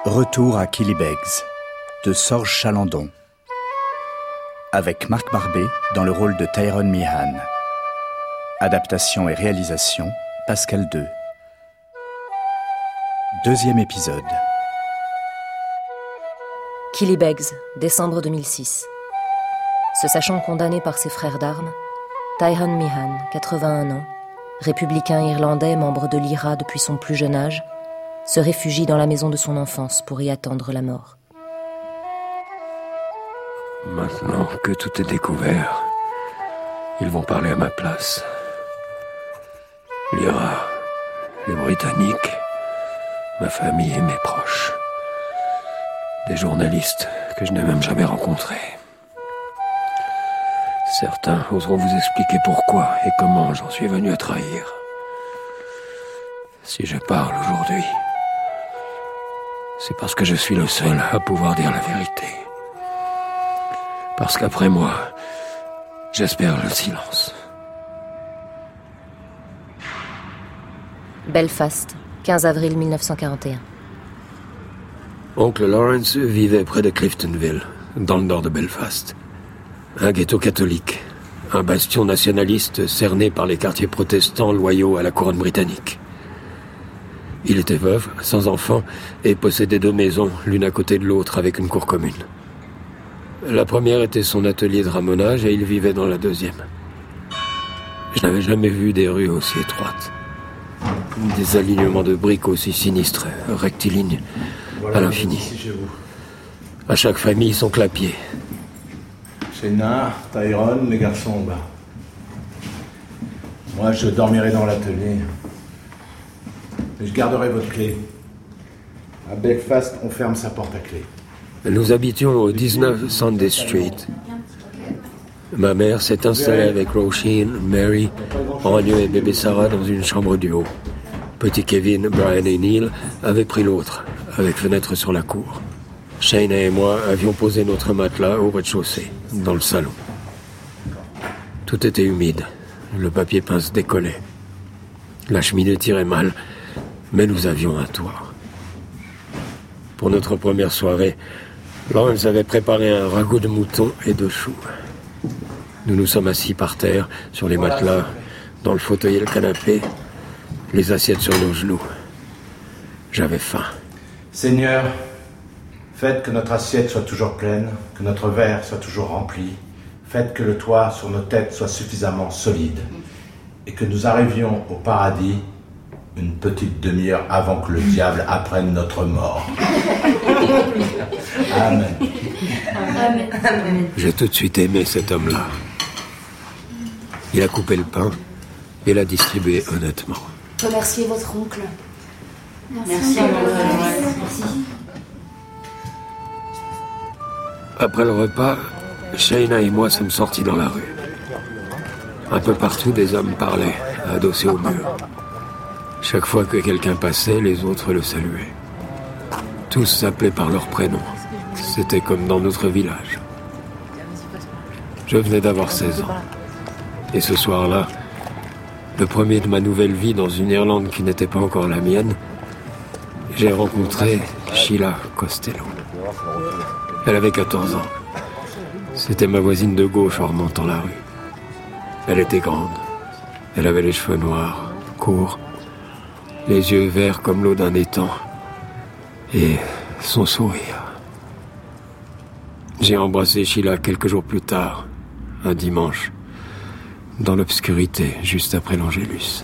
Retour à Killybegs de Sorge Chalandon avec Marc Barbet dans le rôle de Tyrone Meehan. Adaptation et réalisation Pascal Deux. Deuxième épisode. Killybegs, décembre 2006. Se sachant condamné par ses frères d'armes, Tyrone Meehan, 81 ans, républicain irlandais, membre de l'IRA depuis son plus jeune âge, se réfugie dans la maison de son enfance pour y attendre la mort. Maintenant que tout est découvert, ils vont parler à ma place. L'IRA, les Britanniques, ma famille et mes proches. Des journalistes que je n'ai même jamais rencontrés. Certains oseront vous expliquer pourquoi et comment j'en suis venu à trahir. Si je parle aujourd'hui, c'est parce que je suis le seul à pouvoir dire la vérité. Parce qu'après moi, j'espère le silence. Belfast, 15 avril 1941. Oncle Lawrence vivait près de Cliftonville, dans le nord de Belfast. Un ghetto catholique, un bastion nationaliste cerné par les quartiers protestants loyaux à la couronne britannique. Il était veuf, sans enfant, et possédait 2 maisons, l'une à côté de l'autre, avec une cour commune. La première était son atelier de ramonage et il vivait dans la deuxième. Je n'avais jamais vu des rues aussi étroites. Des alignements de briques aussi sinistres, rectilignes, voilà, à l'infini. À chaque famille, son clapier. Shayna, Tyrone, les garçons en bas. Moi, je dormirai dans l'atelier. Mais je garderai votre clé. À Belfast, on ferme sa porte à clé. Nous habitions au 19 Sunday Street. Ma mère s'est installée avec Roisin, Mary, Anya et bébé Sarah dans une chambre du haut. Petit Kevin, Brian et Neil avaient pris l'autre, avec fenêtre sur la cour. Shayna et moi avions posé notre matelas au rez-de-chaussée, dans le salon. Tout était humide, le papier peint se décollait. La cheminée tirait mal, mais nous avions un toit. Pour notre première soirée, Lawrence avait préparé un ragoût de mouton et de choux. Nous nous sommes assis par terre, sur les matelas, dans le fauteuil et le canapé, les assiettes sur nos genoux. J'avais faim. Seigneur, faites que notre assiette soit toujours pleine, que notre verre soit toujours rempli. Faites que le toit sur nos têtes soit suffisamment solide et que nous arrivions au paradis une petite demi-heure avant que le diable apprenne notre mort. Amen. Amen. J'ai tout de suite aimé cet homme-là. Il a coupé le pain et l'a distribué honnêtement. Remerciez votre oncle. Merci. Après le repas, Shayna et moi sommes sortis dans la rue. Un peu partout, des hommes parlaient, adossés au mur. Chaque fois que quelqu'un passait, les autres le saluaient. Tous s'appelaient par leur prénom. C'était comme dans notre village. Je venais d'avoir 16 ans. Et ce soir-là, le premier de ma nouvelle vie dans une Irlande qui n'était pas encore la mienne, j'ai rencontré Sheila Costello. Elle avait 14 ans. C'était ma voisine de gauche en remontant la rue. Elle était grande. Elle avait les cheveux noirs, courts, les yeux verts comme l'eau d'un étang, et son sourire. J'ai embrassé Sheila quelques jours plus tard, un dimanche, dans l'obscurité, juste après l'Angélus.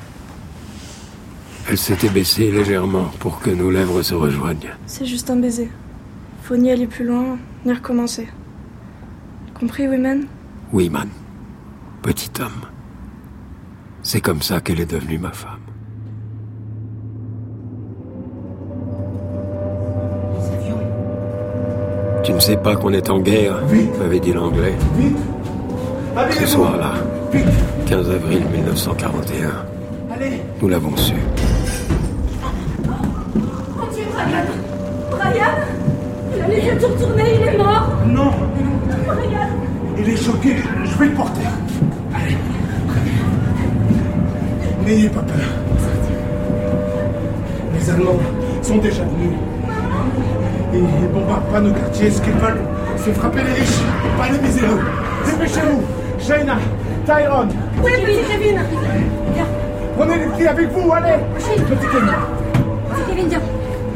Elle s'était baissée légèrement pour que nos lèvres se rejoignent. C'est juste un baiser. Faut ni aller plus loin, ni recommencer. Compris, Women? Oui, man. Petit homme. C'est comme ça qu'elle est devenue ma femme. Tu ne sais pas qu'on est en guerre, m'avait dit l'anglais. Ce soir-là, 15 avril 1941, nous l'avons su. Brian, il a les yeux tout retournés, il est mort. Non. Brian. Il est choqué, je vais le porter. Allez. N'ayez pas peur. Les Allemands sont déjà venus. Et ils bombardent pas nos quartiers. Ce qu'ils veulent, c'est frapper les riches, pas les miséreux. Dépêchez-vous. Shayna, Tyrone. Oui, petit Kevin. Viens. Prenez les petits avec vous, allez. Oui. Petit Kevin. Petit Kevin, viens.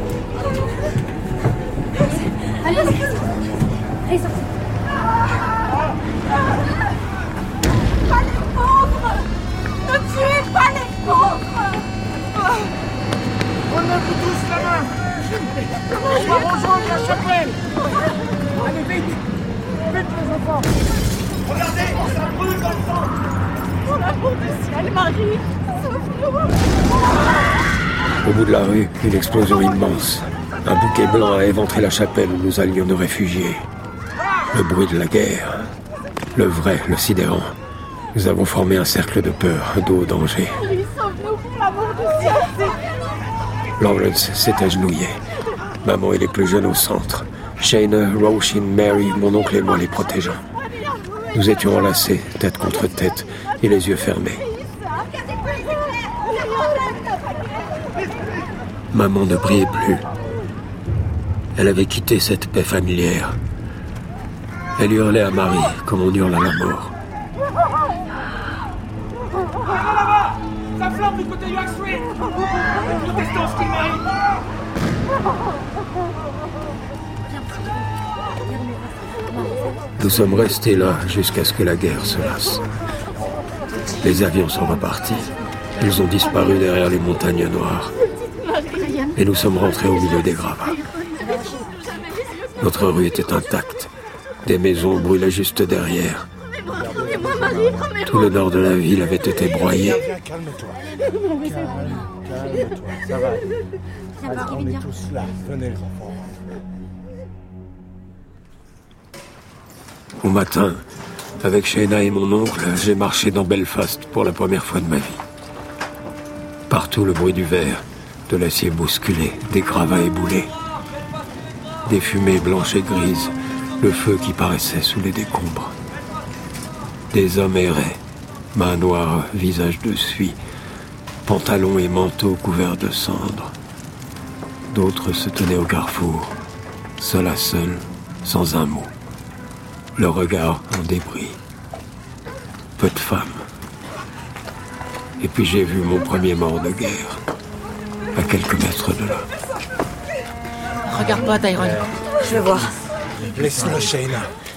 Allez, allez, sortez. Pas les pauvres. Ne tuez pas les pauvres. Prenez-vous tous la main. On va rejoindre la chapelle. Allez, vite. Vite, les enfants. Regardez, ça brûle dans le sang. Pour l'amour du ciel, Marie, sauve-nous. Au bout de la rue, une explosion immense. Un bouquet blanc a éventré la chapelle où nous allions nous réfugier. Le bruit de la guerre. Le vrai, le sidérant. Nous avons formé un cercle de peur, d'eau, danger. Marie, sauve-nous pour l'amour du ciel. Lawrence s'est agenouillé. Maman et les plus jeunes au centre. Shayna, Roshin, Mary, mon oncle et moi les protégeant. Nous étions enlacés, tête contre tête, et les yeux fermés. Maman ne brillait plus. Elle avait quitté cette paix familière. Elle hurlait à Marie, comme on hurle à la mort. Regardez là-bas. Ça flamme du côté du York Street. Les protestants, ce qu'ils méritent. Nous sommes restés là jusqu'à ce que la guerre se lasse. Les avions sont repartis. Ils ont disparu derrière les montagnes noires. Et nous sommes rentrés au milieu des gravats. Notre rue était intacte. Des maisons brûlaient juste derrière. Tout le nord de la ville avait été broyé. Calme-toi. Calme-toi, ça va. Alors, on est tous là. Venez, les enfants. Au matin, avec Shayna et mon oncle, j'ai marché dans Belfast pour la première fois de ma vie. Partout le bruit du verre, de l'acier bousculé, des gravats éboulés. Des fumées blanches et grises, le feu qui paraissait sous les décombres. Des hommes erraient, mains noires, visage de suie, pantalons et manteaux couverts de cendres. D'autres se tenaient au carrefour, seul à seul, sans un mot. Le regard en débris. Peu de femmes. Et puis j'ai vu mon premier mort de guerre, à quelques mètres de là. Regarde pas, Tyrone. Je vais voir. Laisse-le, Shayna.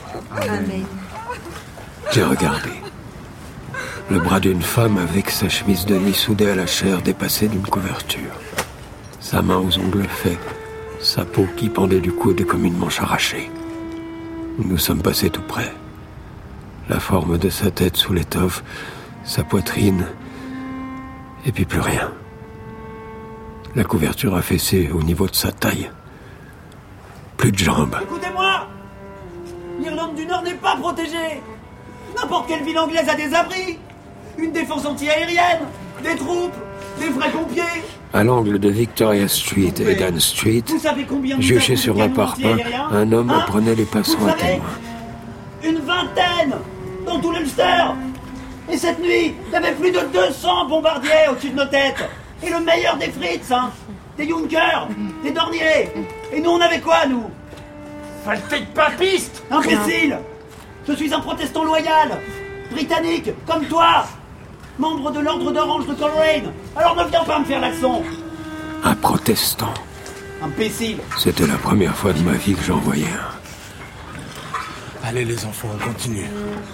J'ai regardé. Le bras d'une femme avec sa chemise de nuit soudée à la chair dépassait d'une couverture. Sa main aux ongles faits, sa peau qui pendait du coude comme une manche arrachée. Nous sommes passés tout près. La forme de sa tête sous l'étoffe, sa poitrine, et puis plus rien. La couverture affaissée au niveau de sa taille. Plus de jambes. Écoutez-moi! L'Irlande du Nord n'est pas protégée! N'importe quelle ville anglaise a des abris! Une défense anti-aérienne! Des troupes! Des vrais pompiers! À l'angle de Victoria Street et Dan Street, Vous savez combien juché sur un parpaing, un homme prenait les passants à témoin. Une vingtaine! Dans tout l'Ulster! Et cette nuit, il y avait plus de 200 bombardiers au-dessus de nos têtes! Et le meilleur des Fritz, hein! Des Junkers! Des Dorniers! Et nous, on avait quoi, nous? Saleté de papiste! Imbécile! Je suis un protestant loyal! Britannique, comme toi! Membre de l'ordre d'Orange de Coleraine! Alors ne viens pas me faire l'accent! Un protestant. Imbécile! C'était la première fois de ma vie que j'en voyais un. Allez, les enfants, on continue.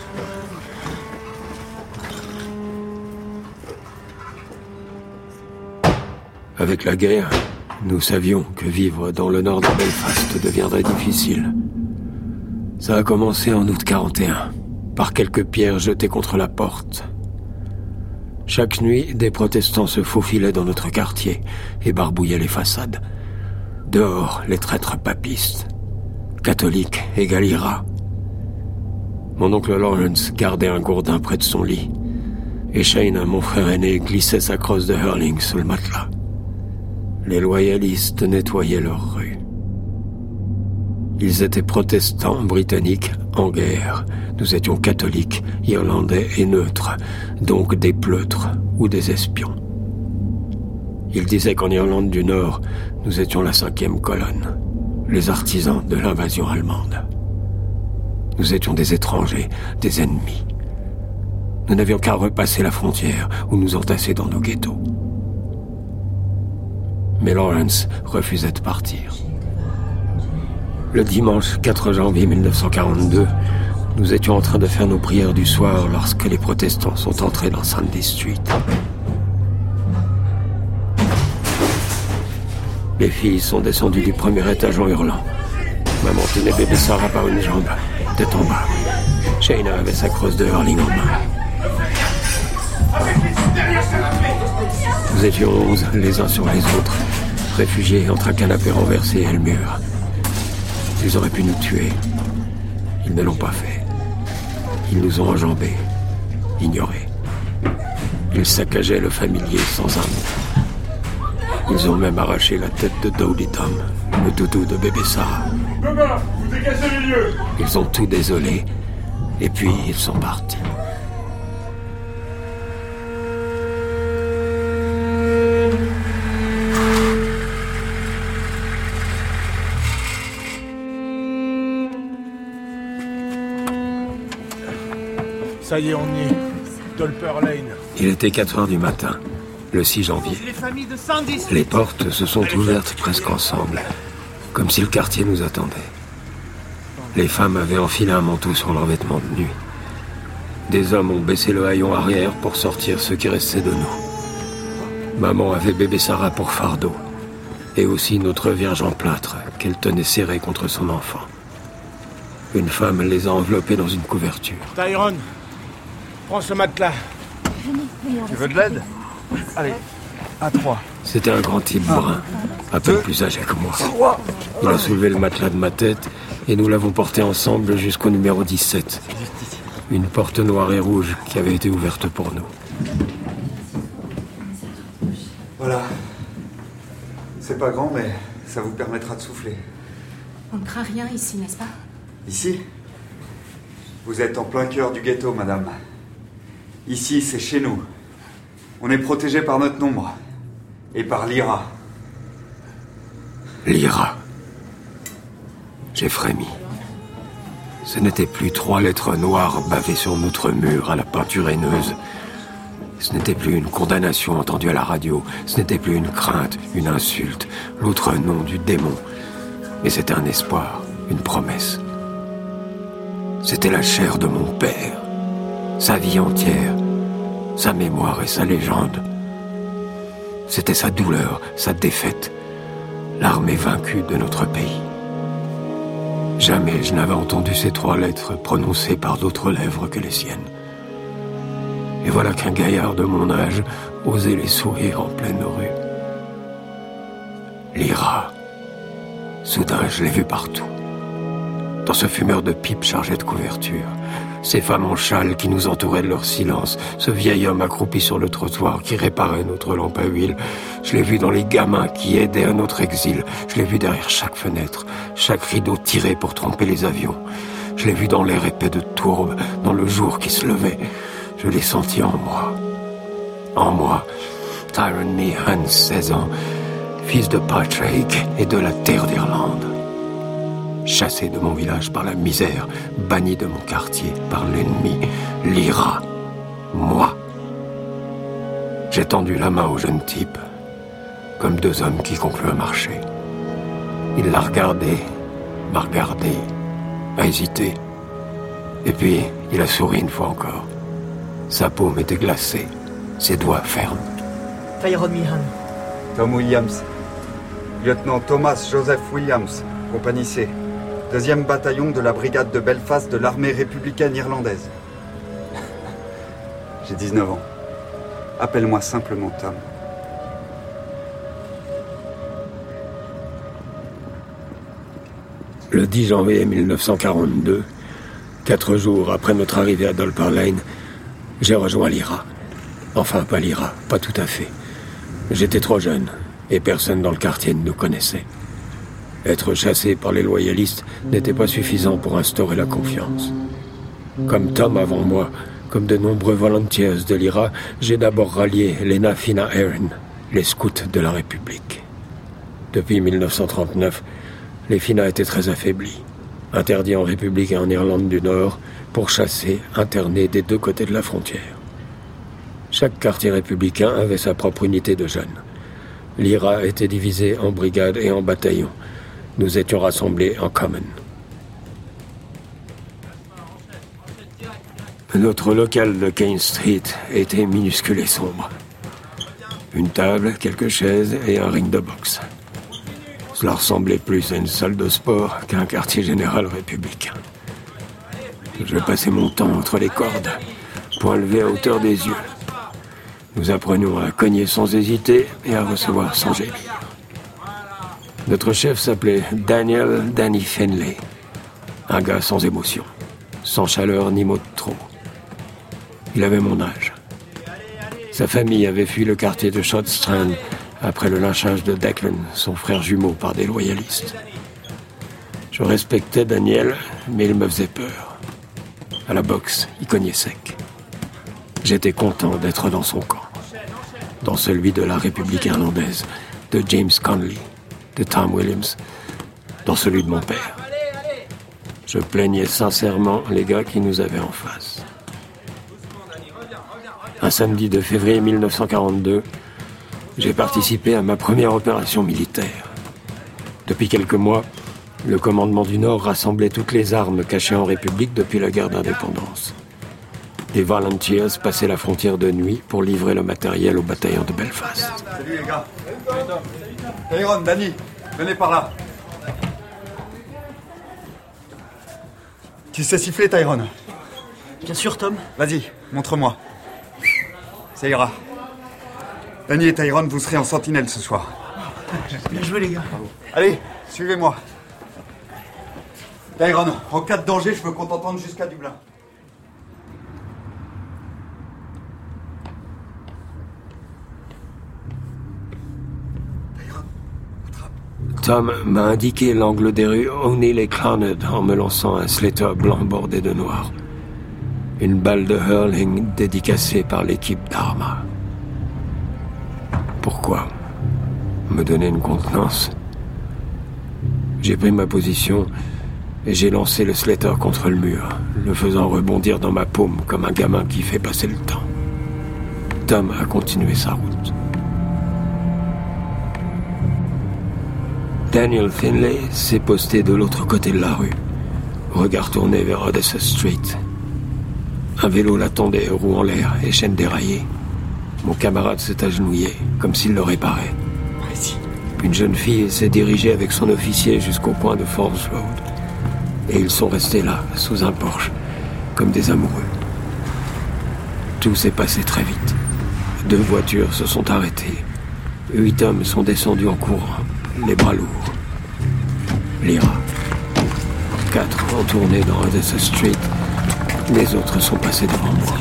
Avec la guerre, nous savions que vivre dans le nord de Belfast deviendrait difficile. Ça a commencé en août 41, par quelques pierres jetées contre la porte. Chaque nuit, des protestants se faufilaient dans notre quartier et barbouillaient les façades. Dehors, les traîtres papistes, catholiques et galliras. Mon oncle Lawrence gardait un gourdin près de son lit, et Shayna, mon frère aîné, glissait sa crosse de hurling sous le matelas. Les loyalistes nettoyaient leur rue. Ils étaient protestants, britanniques, en guerre. Nous étions catholiques, irlandais et neutres, donc des pleutres ou des espions. Ils disaient qu'en Irlande du Nord, nous étions la 5e colonne. les artisans de l'invasion allemande. Nous étions des étrangers, des ennemis. Nous n'avions qu'à repasser la frontière ou nous entasser dans nos ghettos. Mais Lawrence refusait de partir. Le dimanche 4 janvier 1942, nous étions en train de faire nos prières du soir lorsque les protestants sont entrés dans Sandy Street. Les filles sont descendues du premier étage en hurlant. Maman tenait bébé Sarah par une jambe, tête en bas. Shayna avait sa crosse de hurling en main. Nous étions 11, les uns sur les autres, réfugiés entre un canapé renversé et le mur. Ils auraient pu nous tuer. Ils ne l'ont pas fait. Ils nous ont enjambés, ignorés. Ils saccageaient le familier sans un mot. Ils ont même arraché la tête de Dowdy Tom, le doudou de bébé Sarah. Demain, vous dégagez les lieux. Ils ont tout désolé, et puis ils sont partis. Ça y est, on y est. Dolper Lane. Il était 4 heures du matin, le 6 janvier. Les portes se sont ouvertes presque ensemble, comme si le quartier nous attendait. Les femmes avaient enfilé un manteau sur leurs vêtements de nuit. Des hommes ont baissé le haillon arrière pour sortir ce qui restait de nous. Maman avait bébé Sarah pour fardeau, et aussi notre Vierge en plâtre qu'elle tenait serrée contre son enfant. Une femme les a enveloppés dans une couverture. Tyrone, prends ce matelas. Tu veux de l'aide? Allez, à 3. C'était un grand type brun, à peine plus âgé que moi. Il a soulevé le matelas de ma tête et nous l'avons porté ensemble jusqu'au numéro 17. Une porte noire et rouge qui avait été ouverte pour nous. Voilà. C'est pas grand, mais ça vous permettra de souffler. On ne craint rien ici, n'est-ce pas? Ici? Vous êtes en plein cœur du ghetto, madame. Ici, c'est chez nous. On est protégé par notre nombre. Et par l'IRA. L'IRA. J'ai frémi. Ce n'était plus 3 lettres noires bavées sur notre mur à la peinture haineuse. Ce n'était plus une condamnation entendue à la radio. Ce n'était plus une crainte, une insulte, l'autre nom du démon. Mais c'était un espoir, une promesse. C'était la chair de mon père. Sa vie entière, sa mémoire et sa légende. C'était sa douleur, sa défaite, l'armée vaincue de notre pays. Jamais je n'avais entendu ces 3 lettres prononcées par d'autres lèvres que les siennes. Et voilà qu'un gaillard de mon âge osait les sourire en pleine rue. L'IRA. Soudain, je l'ai vu partout. Dans ce fumeur de pipe chargé de couverture, ces femmes en châle qui nous entouraient de leur silence, ce vieil homme accroupi sur le trottoir qui réparait notre lampe à huile. Je l'ai vu dans les gamins qui aidaient à notre exil. Je l'ai vu derrière chaque fenêtre, chaque rideau tiré pour tromper les avions. Je l'ai vu dans l'air épais de tourbe, dans le jour qui se levait. Je l'ai senti en moi. En moi, Tyrone Meehan, 16 ans, fils de Patrick et de la terre d'Irlande. Chassé de mon village par la misère, banni de mon quartier par l'ennemi, l'IRA. Moi. J'ai tendu la main au jeune type, comme 2 hommes qui concluent un marché. Il l'a regardé, m'a regardé, a hésité. Et puis, il a souri une fois encore. Sa paume était glacée, ses doigts fermes. Tyrone Meehan. Tom Williams. Lieutenant Thomas Joseph Williams, compagnie C. 2e bataillon de la brigade de Belfast de l'armée républicaine irlandaise. J'ai 19 ans. Appelle-moi simplement Tom. Le 10 janvier 1942, 4 jours après notre arrivée à Dolper Lane, j'ai rejoint l'IRA. Enfin, pas l'IRA, pas tout à fait. J'étais trop jeune, et personne dans le quartier ne nous connaissait. Être chassé par les loyalistes n'était pas suffisant pour instaurer la confiance. Comme Tom avant moi, comme de nombreux volunteers de l'IRA, j'ai d'abord rallié les Na Fianna Éireann, les scouts de la République. Depuis 1939, Les FINA étaient très affaiblis, interdits en République et en Irlande du Nord, pourchassés, internés des deux côtés de la frontière. Chaque quartier républicain avait sa propre unité de jeunes. L'IRA était divisée en brigades et en bataillons. Nous étions rassemblés en common. Notre local de Kane Street était minuscule et sombre. Une table, quelques chaises et un ring de boxe. Cela ressemblait plus à une salle de sport qu'à un quartier général républicain. Je passais mon temps entre les cordes, poing levé à hauteur des yeux. Nous apprenions à cogner sans hésiter et à recevoir sans gémir. Notre chef s'appelait Danny Finlay. Un gars sans émotion, sans chaleur ni mot de trop. Il avait mon âge. Sa famille avait fui le quartier de Shotstrand après le lynchage de Declan, son frère jumeau, par des loyalistes. Je respectais Daniel, mais il me faisait peur. À la boxe, il cognait sec. J'étais content d'être dans son camp. Dans celui de la République irlandaise, de James Connolly, de Tom Williams, dans celui de mon père. Je plaignais sincèrement les gars qui nous avaient en face. Un samedi de février 1942, j'ai participé à ma première opération militaire. Depuis quelques mois, le commandement du Nord rassemblait toutes les armes cachées en République depuis la guerre d'indépendance. Des volunteers passaient la frontière de nuit pour livrer le matériel au bataillon de Belfast. Salut les gars. Tyrone, Danny, venez par là. Tu sais siffler, Tyrone? Bien sûr, Tom. Vas-y, montre-moi. Ça ira. Danny et Tyrone, vous serez en sentinelle ce soir. Bien joué, les gars. Allez, suivez-moi. Tyrone, en cas de danger, je veux qu'on t'entende jusqu'à Dublin. Tom m'a indiqué l'angle des rues O'Neill et Clonard en me lançant un Slater blanc bordé de noir. Une balle de hurling dédicacée par l'équipe d'Arma. Pourquoi me donner une contenance? J'ai pris ma position et j'ai lancé le Slater contre le mur, le faisant rebondir dans ma paume comme un gamin qui fait passer le temps. Tom a continué sa route. Daniel Finlay s'est posté de l'autre côté de la rue, regard tourné vers Odessa Street. Un vélo l'attendait, roue en l'air et chaîne déraillée. Mon camarade s'est agenouillé, comme s'il le réparait. Une jeune fille s'est dirigée avec son officier jusqu'au coin de Falls Road. Et ils sont restés là, sous un porche, comme des amoureux. Tout s'est passé très vite. 2 voitures se sont arrêtées. 8 hommes sont descendus en courant, les bras lourds. L'IRA. 4 ont tourné dans Odessa Street. Les autres sont passés devant moi.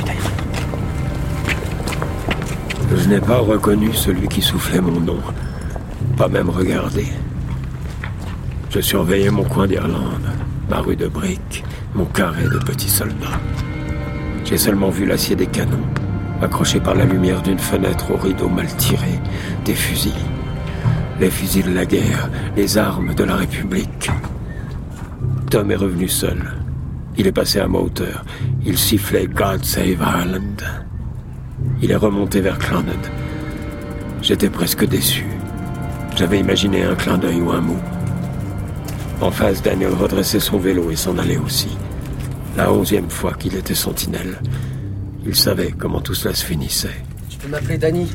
Je n'ai pas reconnu celui qui soufflait mon nom. Pas même regardé. Je surveillais mon coin d'Irlande, ma rue de briques, mon carré de petits soldats. J'ai seulement vu l'acier des canons, accroché par la lumière d'une fenêtre au rideau mal tiré, des fusils. Les fusils de la guerre, les armes de la République. Tom est revenu seul. Il est passé à ma hauteur. Il sifflait « God Save Ireland ». Il est remonté vers Clonard. J'étais presque déçu. J'avais imaginé un clin d'œil ou un mot. En face, Daniel redressait son vélo et s'en allait aussi. La 11e fois qu'il était sentinelle. Il savait comment tout cela se finissait. Tu peux m'appeler Danny.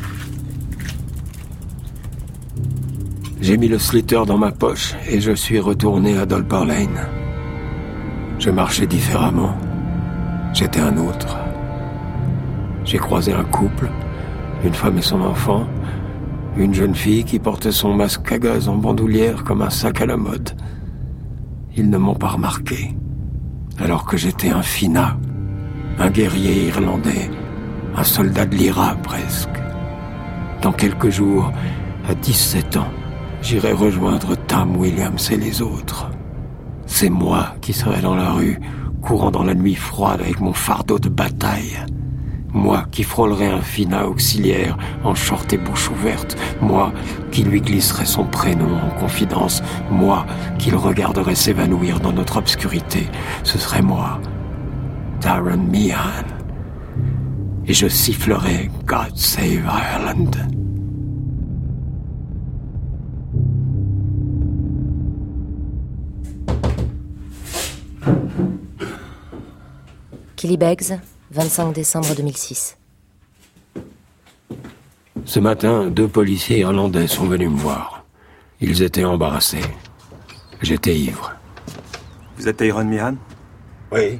J'ai mis le Slater dans ma poche et je suis retourné à Dolpar Lane. Je marchais différemment. J'étais un autre. J'ai croisé un couple, une femme et son enfant, une jeune fille qui portait son masque à gaz en bandoulière comme un sac à la mode. Ils ne m'ont pas remarqué, alors que j'étais un FINA, un guerrier irlandais, un soldat de l'IRA presque. Dans quelques jours, à 17 ans, j'irai rejoindre Tom Williams et les autres. C'est moi qui serai dans la rue, courant dans la nuit froide avec mon fardeau de bataille, Moi qui frôlerais un fina auxiliaire en short et bouche ouverte. Moi qui lui glisserais son prénom en confidence. Moi qui le regarderais s'évanouir dans notre obscurité. Ce serait moi, Tyrone Meehan. Et je sifflerais God Save Ireland. Killybegs, 25 décembre 2006. Ce matin, 2 policiers irlandais sont venus me voir. Ils étaient embarrassés. J'étais ivre. Vous êtes Tyrone Meehan? Oui.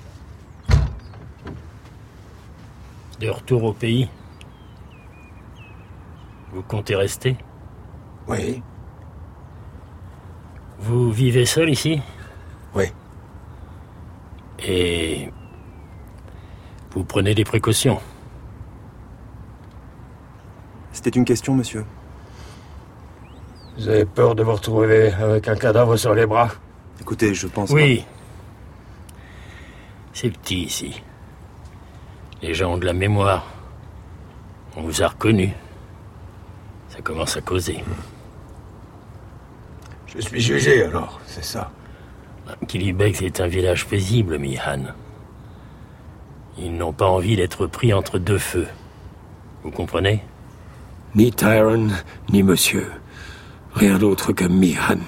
De retour au pays? Vous comptez rester? Oui. Vous vivez seul ici? Oui. Et vous prenez des précautions? C'était une question, monsieur. Vous avez peur de vous retrouver avec un cadavre sur les bras? Écoutez, je pense Oui. C'est petit ici. Les gens ont de la mémoire. On vous a reconnu. Ça commence à causer. Je suis jugé alors, c'est ça. Killybegs est un village paisible, Meehan. Ils n'ont pas envie d'être pris entre 2 feux. Vous comprenez? Ni Tyrone, ni monsieur. Rien d'autre que Meehan.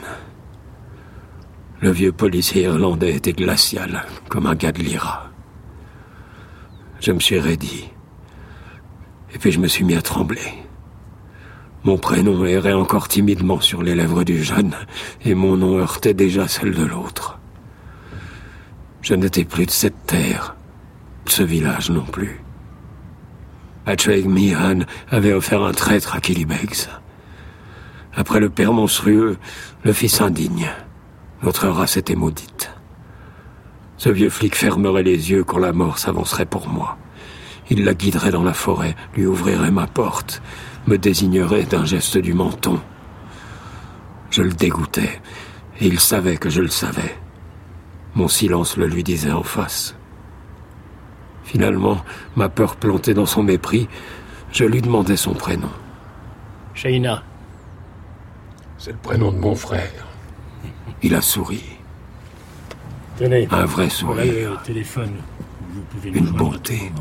Le vieux policier irlandais était glacial, comme un gars de l'IRA. Je me suis raidi. Et puis je me suis mis à trembler. Mon prénom errait encore timidement sur les lèvres du jeune, et mon nom heurtait déjà celle de l'autre. Je n'étais plus de cette terre, de ce village non plus. Patrick Meehan avait offert un traître à Killybegs. Après le père monstrueux, le fils indigne. Notre race était maudite. Ce vieux flic fermerait les yeux quand la mort s'avancerait pour moi. Il la guiderait dans la forêt, lui ouvrirait ma porte, me désignerait d'un geste du menton. Je le dégoûtais, et il savait que je le savais. Mon silence le lui disait en face. Finalement, ma peur plantée dans son mépris, je lui demandai son prénom. Shayna. C'est le prénom de mon frère. Il a souri. Tenez. Un vrai sourire. Le téléphone. Vous pouvez une bonté.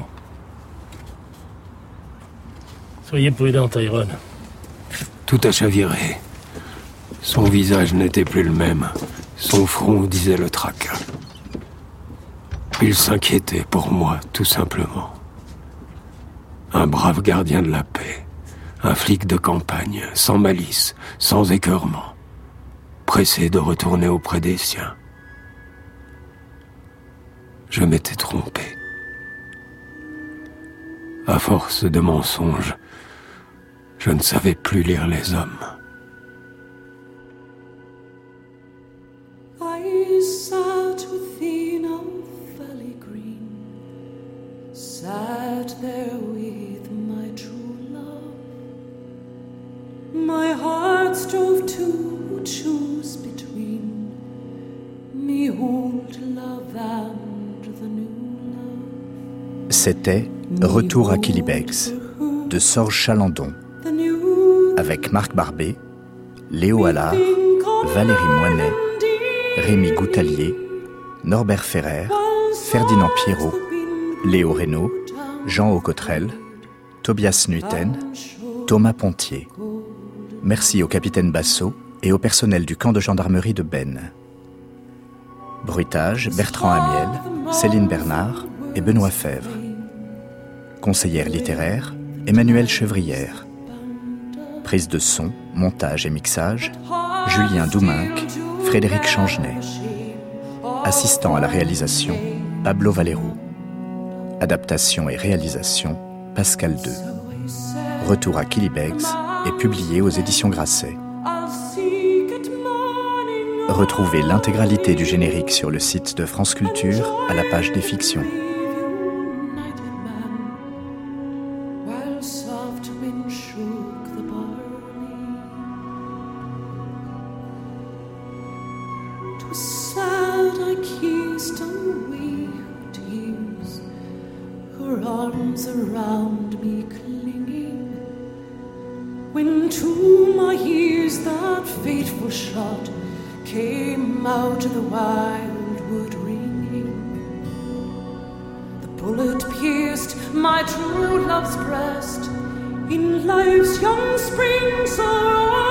Soyez prudent, Tyrone. Tout a chaviré. Son visage n'était plus le même. Son front disait le tracas. Il s'inquiétait pour moi, tout simplement. Un brave gardien de la paix. Un flic de campagne, sans malice, sans écœurement. Pressé de retourner auprès des siens. Je m'étais trompé. À force de mensonges, je ne savais plus lire les hommes. I sat within a valley green, sat there with my true love. My heart strove to choose between me old love and the new love. C'était Retour à Killybegs de Sorge Chalandon avec Marc Barbé, Léo Allard, Valérie Moinet, Rémi Goutalier, Norbert Ferrer, Ferdinand Pierrot, Léo Reynaud, Jean Aucotrel, Tobias Nuiten, Thomas Pontier. Merci au capitaine Bassot et au personnel du camp de gendarmerie de Bennes. Bruitage, Bertrand Amiel, Céline Bernard et Benoît Fèvre. Conseillère littéraire, Emmanuelle Chevrière. Prise de son, montage et mixage, Julien Douminc, Frédéric Changenay. Assistant à la réalisation, Pablo Valero. Adaptation et réalisation, Pascal II. Retour à Killybegs est publié aux éditions Grasset. Retrouvez l'intégralité du générique sur le site de France Culture à la page des fictions. Sad I kissed away tears. Her arms around me clinging, when to my ears that fateful shot came out of the wildwood ringing. The bullet pierced my true love's breast in life's young spring so